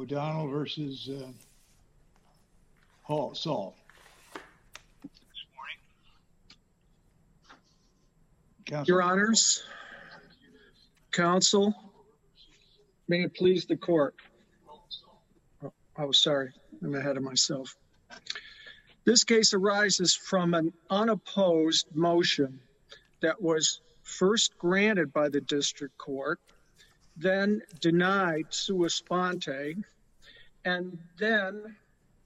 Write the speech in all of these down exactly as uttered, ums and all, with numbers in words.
O'Donnell versus uh, Hall, Saul. Good morning. Counsel? Your Honors, Counsel, may it please the court. Oh, oh, sorry, I'm ahead of myself. This case arises from an unopposed motion that was first granted by the district court, then denied sua sponte, and then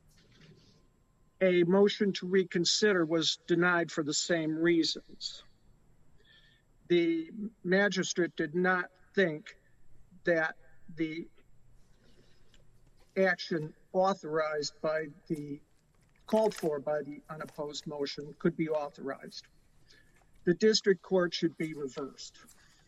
a motion to reconsider was denied for the same reasons. The magistrate did not think that the action authorized by the, called for by the unopposed motion could be authorized. The district court should be reversed.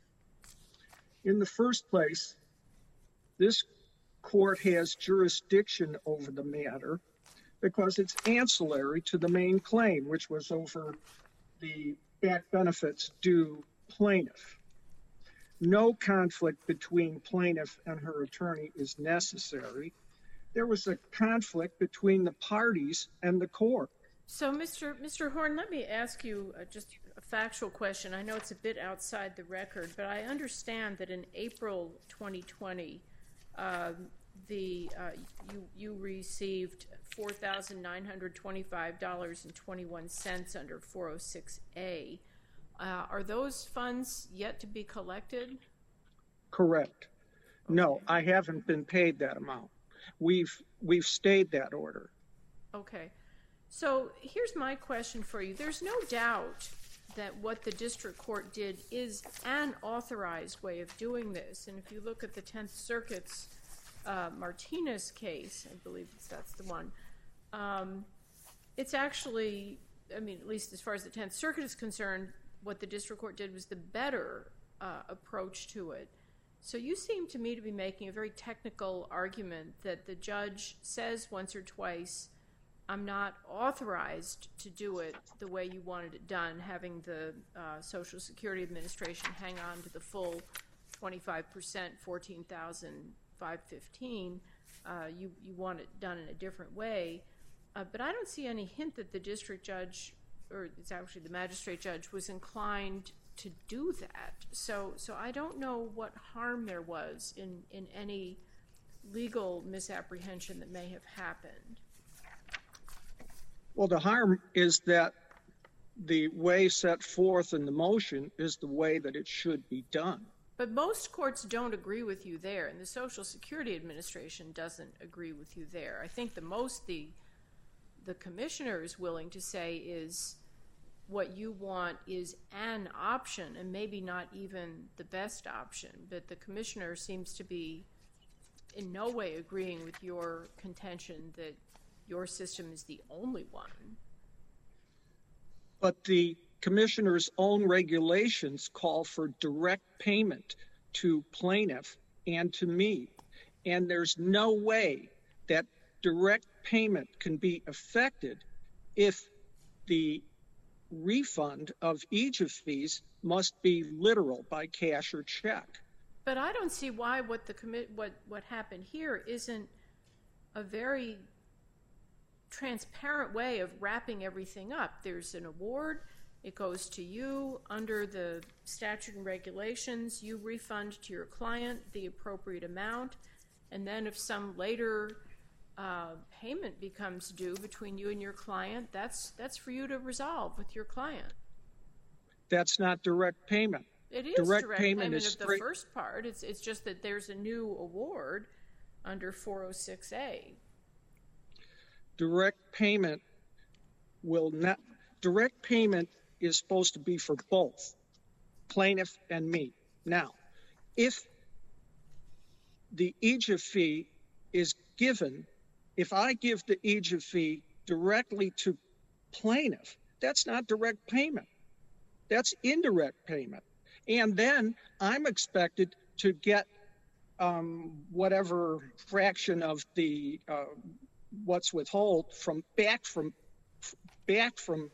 In the first place, this court has jurisdiction over the matter because it's ancillary to the main claim, which was over the back benefits due plaintiff. No conflict between plaintiff and her attorney is necessary. There was a conflict between the parties and the court. So, Mister Mister Horn, let me ask you uh, just a factual question. I know it's a bit outside the record, but I understand that in April twenty twenty, uh, the uh, you you received four thousand nine hundred twenty-five dollars and twenty-one cents under four oh six A. Uh, are those funds yet to be collected? Correct. Okay. No, I haven't been paid that amount. We've we've stayed that order. Okay. So here's my question for you. There's no doubt that what the district court did is an authorized way of doing this. And if you look at the Tenth Circuit's uh, Martinez case, I believe that's the one, um, it's actually, I mean, at least as far as the Tenth Circuit is concerned, what the district court did was the better uh, approach to it. So you seem to me to be making a very technical argument that the judge says once or twice, I'm not authorized to do it the way you wanted it done, having the uh, Social Security Administration hang on to the full twenty-five percent, fourteen thousand five hundred fifteen dollars. Uh, you, you want it done in a different way. Uh, but I don't see any hint that the district judge, or it's actually the magistrate judge, was inclined to do that. So so I don't know what harm there was in, in any legal misapprehension that may have happened. Well, the harm is that the way set forth in the motion is the way that it should be done. But most courts don't agree with you there, and the Social Security Administration doesn't agree with you there. I think the most the the commissioner is willing to say is what you want is an option and maybe not even the best option. But the commissioner seems to be in no way agreeing with your contention that your system is the only one. But the commissioner's own regulations call for direct payment to plaintiff and to me. And there's no way that direct payment can be effected if the refund of each of fees must be literal by cash or check. But I don't see why what the commit what what happened here isn't a very transparent way of wrapping everything up. There's an award, it goes to you under the statute and regulations, you refund to your client the appropriate amount, and then if some later uh, payment becomes due between you and your client, that's that's for you to resolve with your client. That's not direct payment. It is direct, direct payment, payment is of the straight... first part. It's it's just that there's a new award under four oh six A. Direct payment will not, direct payment is supposed to be for both plaintiff and me. Now, if the E J F fee is given, if I give the E J F fee directly to plaintiff, that's not direct payment. That's indirect payment. And then I'm expected to get um, whatever fraction of the uh, what's withhold from back from back from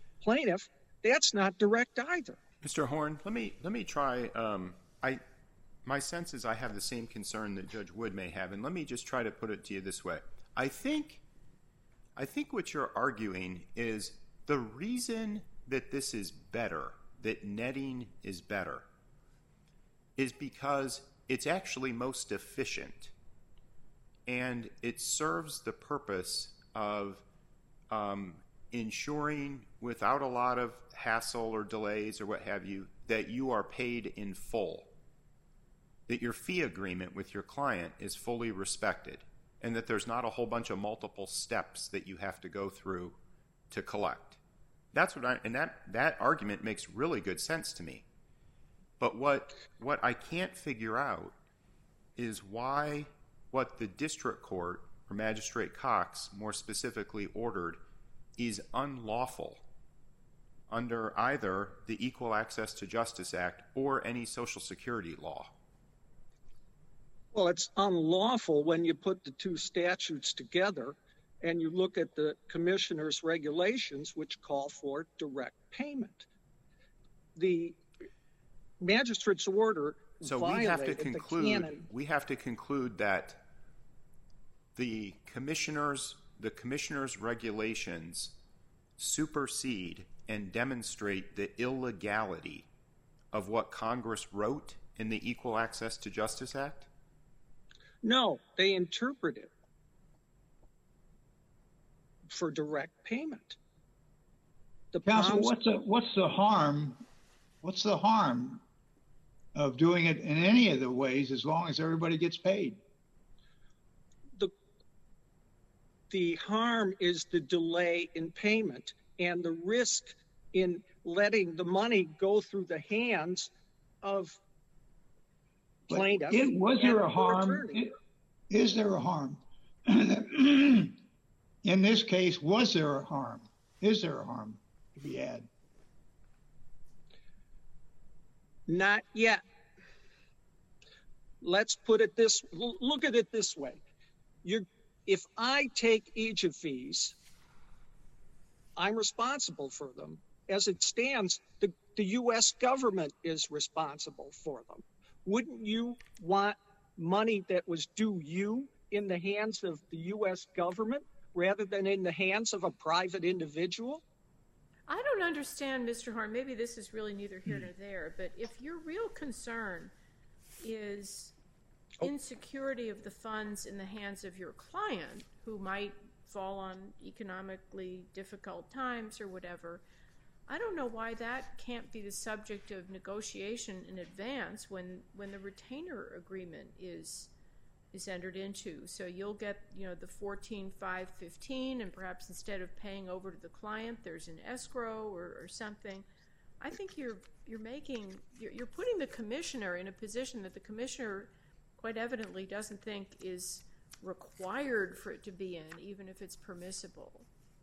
plaintiff. That's not direct either. Mister Horn, let me let me try. Um, I my sense is I have the same concern that Judge Wood may have, and let me just try to put it to you this way. I think, I think what you're arguing is the reason that this is better, that netting is better, is because it's actually most efficient, and it serves the purpose of um, ensuring, without a lot of hassle or delays or what have you, that you are paid in full, that your fee agreement with your client is fully respected, and that there's not a whole bunch of multiple steps that you have to go through to collect. That's what I, and that, that argument makes really good sense to me. But what what I can't figure out is why what the district court, or Magistrate Cox more specifically, ordered is unlawful under either the Equal Access to Justice Act or any Social Security law. Well, it's unlawful when you put the two statutes together and you look at the commissioner's regulations, which call for direct payment. The magistrate's order So we have to violated the conclude canon. we have to conclude that the commissioners the commissioner's regulations supersede and demonstrate the illegality of what Congress wrote in the Equal Access to Justice Act? No, they interpret it for direct payment. The Counsel, problems- what's the, what's the harm, what's the harm of doing it in any of the ways as long as everybody gets paid? the the harm is the delay in payment and the risk in letting the money go through the hands of But plaintiff. it- Was and there a or harm? attorney. i- Is there a harm? In this case, was there a harm? Is there a harm to be had? Not yet. Let's put it this, l- look at it this way. You're, if I take each of these, I'm responsible for them. As it stands, the, the U S government is responsible for them. Wouldn't you want money that was due you in the hands of the U S government rather than in the hands of a private individual? I don't understand, Mister Horn. Maybe this is really neither here nor there, but if your real concern is insecurity of the funds in the hands of your client, who might fall on economically difficult times or whatever, I don't know why that can't be the subject of negotiation in advance when when the retainer agreement is is entered into. So you'll get, you know, the fourteen five fifteen, and perhaps instead of paying over to the client, there's an escrow or, or something. I think you're you're making you're, you're putting the commissioner in a position that the commissioner quite evidently doesn't think is required for it to be in, even if it's permissible.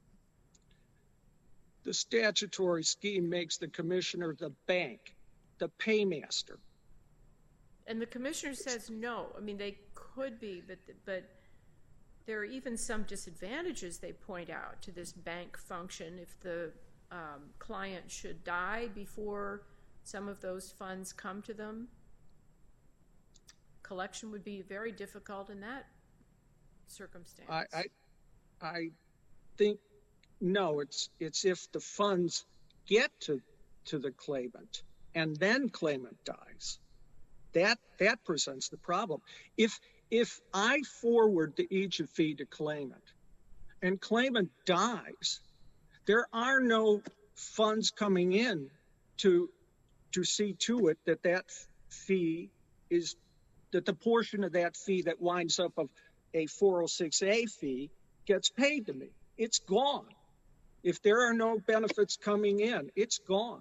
The statutory scheme makes the commissioner the bank, the paymaster. And the commissioner says no. I mean, they could be, but but there are even some disadvantages they point out to this bank function. If the um, client should die before some of those funds come to them, collection would be very difficult in that circumstance. I, I, I think no. It's it's if the funds get to to the claimant and then claimant dies. That that presents the problem. If if I forward the each fee to claimant and claimant dies, there are no funds coming in to to see to it that that fee is that the portion of that fee that winds up of a four oh six A fee gets paid to me. It's gone. If there are no benefits coming in, it's gone.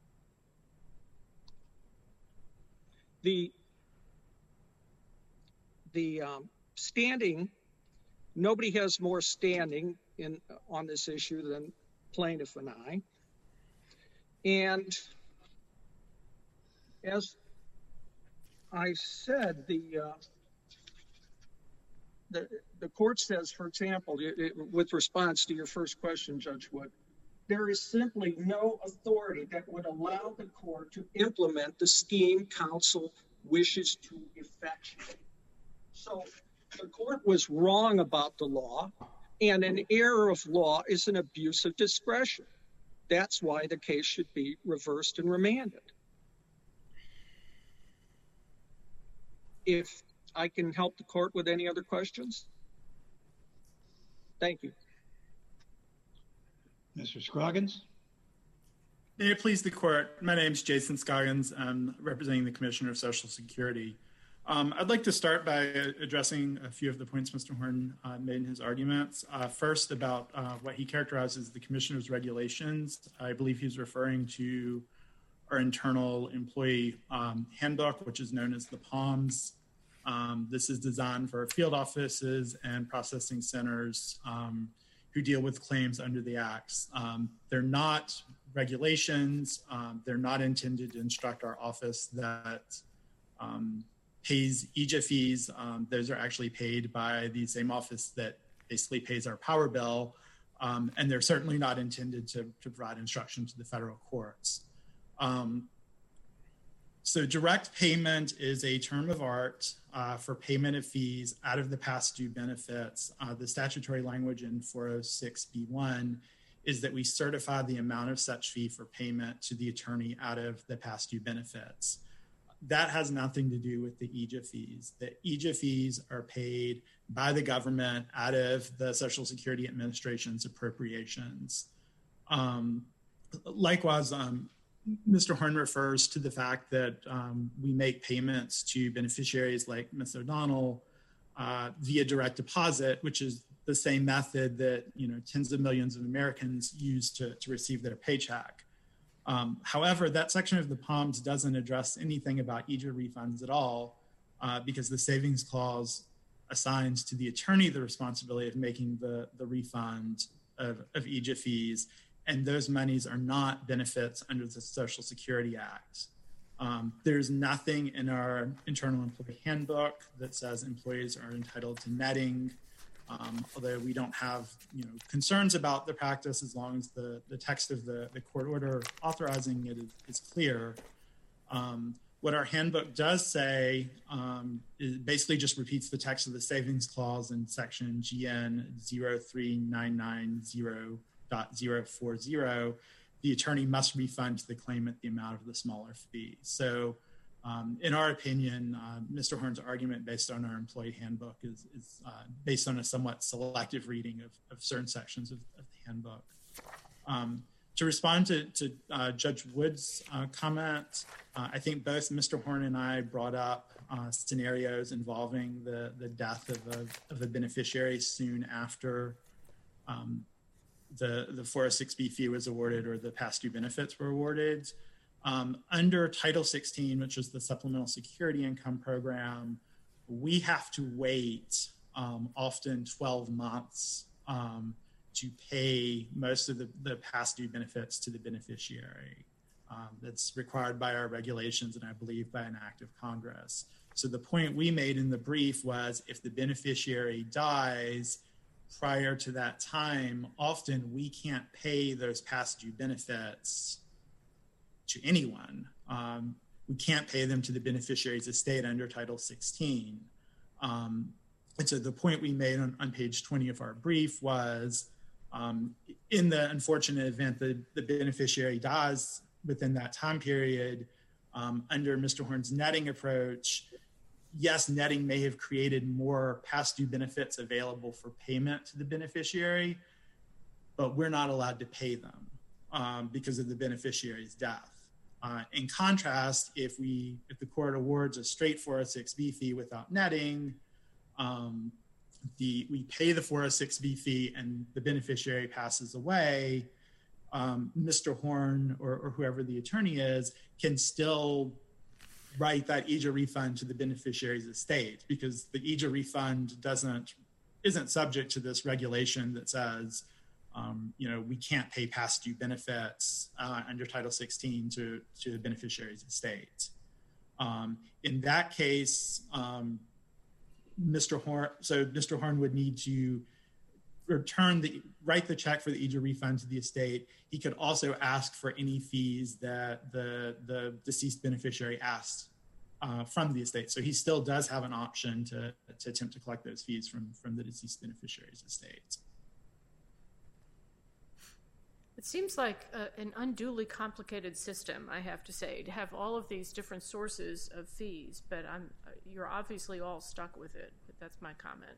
The the um, standing, nobody has more standing in on this issue than plaintiff and I. And as I said, the uh, the the court says, for example, it, it, with response to your first question, Judge Wood, there is simply no authority that would allow the court to implement the scheme counsel wishes to effectuate. So the court was wrong about the law, and an error of law is an abuse of discretion. That's why the case should be reversed and remanded. If I can help the court with any other questions. Thank you. Mister Scroggins? May it please the court, my name is Jason Scoggins. I'm representing the Commissioner of Social Security. Um, I'd like to start by addressing a few of the points Mister Horn uh, made in his arguments. Uh, first, about uh, what he characterizes the Commissioner's regulations. I believe he's referring to our internal employee um, handbook, which is known as the POMS. Um, this is designed for field offices and processing centers um, who deal with claims under the acts. Um, they're not regulations. Um, they're not intended to instruct our office that um, pays E J A fees. Um, those are actually paid by the same office that basically pays our power bill. Um, and they're certainly not intended to, to provide instruction to the federal courts. Um, so direct payment is a term of art uh, for payment of fees out of the past due benefits. Uh, the statutory language in four oh six B one is that we certify the amount of such fee for payment to the attorney out of the past due benefits. That has nothing to do with the E J A fees. The E J A fees are paid by the government out of the Social Security Administration's appropriations. Um, likewise, um, Mister Horn refers to the fact that um, we make payments to beneficiaries like Miz O'Donnell uh, via direct deposit, which is the same method that you know tens of millions of Americans use to, to receive their paycheck. Um, however, that section of the POMS doesn't address anything about E J A refunds at all uh, because the savings clause assigns to the attorney the responsibility of making the, the refund of, of E J A fees, and those monies are not benefits under the Social Security Act. Um, there's nothing in our internal employee handbook that says employees are entitled to netting. Um, although we don't have you know, concerns about the practice as long as the, the text of the, the court order authorizing it is, is clear. Um, what our handbook does say um, is basically just repeats the text of the savings clause in section G N zero three nine nine zero point zero four zero. The attorney must refund to the claimant the amount of the smaller fee. So Um, in our opinion, uh, Mister Horn's argument based on our employee handbook is, is uh, based on a somewhat selective reading of, of certain sections of, of the handbook. Um, to respond to, to uh, Judge Wood's uh, comment, uh, I think both Mister Horn and I brought up uh, scenarios involving the, the death of a, of a beneficiary soon after um, the, the four oh six B fee was awarded or the past due benefits were awarded. Um, under Title sixteen, which is the Supplemental Security Income Program, we have to wait um, often twelve months um, to pay most of the, the past due benefits to the beneficiary. Um, that's required by our regulations and I believe by an act of Congress. So the point we made in the brief was if the beneficiary dies prior to that time, often we can't pay those past due benefits to anyone. Um, we can't pay them to the beneficiary's estate under Title sixteen. Um, and so the point we made on, on page twenty of our brief was um, in the unfortunate event that the beneficiary dies within that time period, um, under Mister Horn's netting approach, yes, netting may have created more past due benefits available for payment to the beneficiary, but we're not allowed to pay them um, because of the beneficiary's death. Uh, in contrast, if we if the court awards a straight four oh six B fee without netting, um, the we pay the four oh six B fee and the beneficiary passes away, um, Mister Horn or, or whoever the attorney is can still write that E J A refund to the beneficiary's estate because the E J A refund doesn't isn't subject to this regulation that says Um, you know, we can't pay past due benefits uh, under Title sixteen to, to the beneficiary's estate. Um, in that case, um, Mister Horn, so Mister Horn would need to return the, write the check for the E J A refund to the estate. He could also ask for any fees that the, the deceased beneficiary asked uh, from the estate. So he still does have an option to, to attempt to collect those fees from, from the deceased beneficiary's estate. It seems like a, an unduly complicated system, I have to say, to have all of these different sources of fees, but I'm, you're obviously all stuck with it. But that's my comment.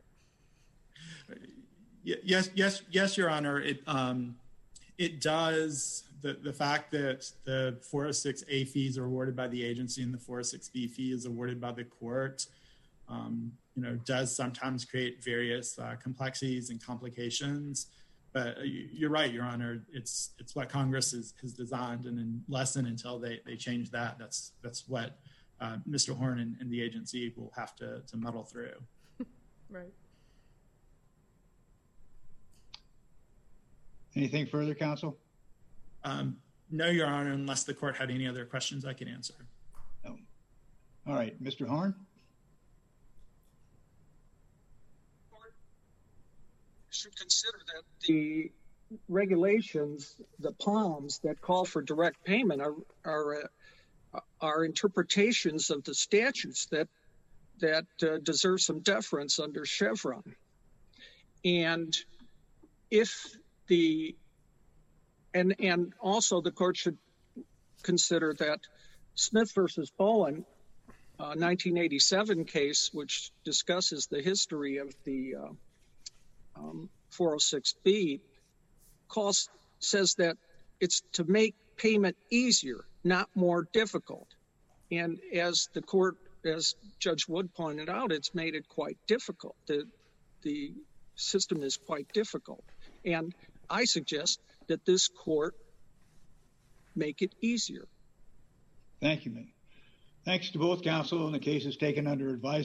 Yes, yes, yes, Your Honor. It um, it does. The the fact that the four oh six A fees are awarded by the agency and the four oh six B fee is awarded by the court, um, you know, does sometimes create various uh, complexities and complications. But you're right, Your Honor. It's it's what Congress is, has designed, and unless and until they, they change that, that's that's what uh, Mister Horn and, and the agency will have to, to muddle through. Right. Anything further, counsel? Um, no, Your Honor, unless the court had any other questions I could answer. No. All right, Mister Horn? Should consider that the regulations, the P O Ms that call for direct payment are are uh, are interpretations of the statutes that that uh, deserve some deference under Chevron. And if the and and also the court should consider that Smith versus Bowen, uh, nineteen eighty-seven case, which discusses the history of the uh, Um, four oh six B, calls, says that it's to make payment easier, not more difficult. And as the court, as Judge Wood pointed out, it's made it quite difficult. The, the system is quite difficult. And I suggest that this court make it easier. Thank you, ma'am. Thanks to both counsel, and the case is taken under advisement.